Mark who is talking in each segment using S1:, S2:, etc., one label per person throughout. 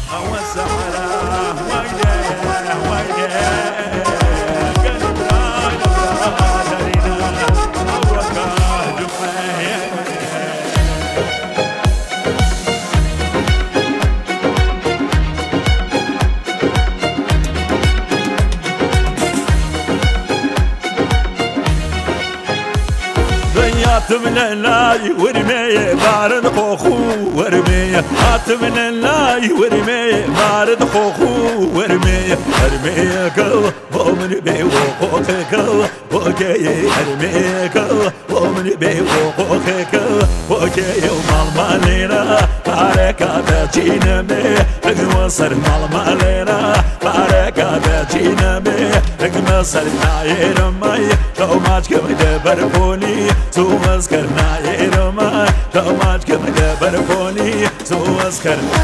S1: والسحرة ويلي من اللاي ورمي بارد خوخو ورمي من اللاي ورمي بارد خوخو ورمي ارميك ومن بي وخوخك وكي ارميك ومن بي وخوخك وكي ومال مالينا باركة بجينا بي وصر مال مالينا باركة بجينا بي مصر ناير مي لو ماج كم دبر بولي سو أذكرنا يرما لو ماج كم دبر بولي سو أذكرنا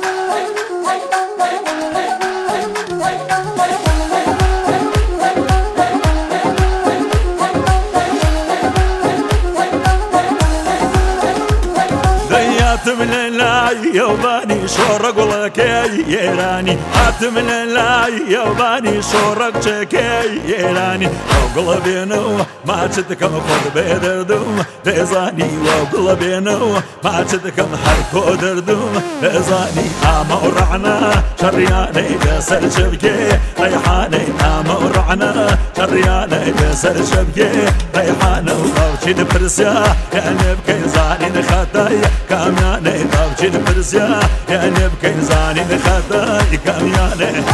S1: من اللاي يوباني شورق لكي يراني من اللاي يوباني شورق شكي يراني وقلبينو ما تدكم خد بدردوم بزاني وقلبينو ما تدكم حركو دردوم بزاني اما ورعنا شرياني بسر شبكي ريحاني اما ورعنا شرياني بسر شبكي ريحاني وطوشي دبرسيا يعني بكي زاني نخطاي كامياني طوشي دبرسيا يعني بكي زاني نخطاي كامياني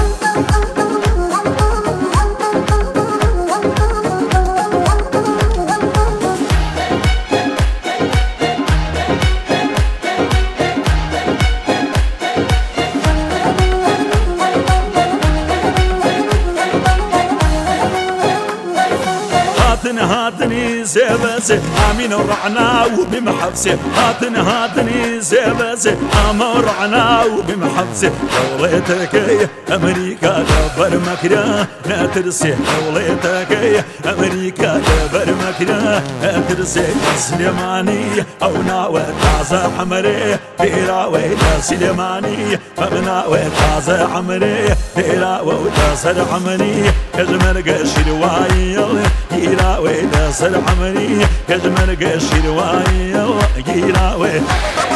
S1: هاتني زبسي امين ورعنا وبمحبسي هاتني زبسي امين ورعنا وبمحبسي دولتك امريكا دبر مكرا نترسي دولتك امريكا دبر مكرا نترسي سليماني او ناوي تازة حمري بيراوي سليماني مبناوي تازة حمري بيراوي تازة حمري كجمل قشي رواية يراوي ناصر عمري كجمل قشي رواية يراوي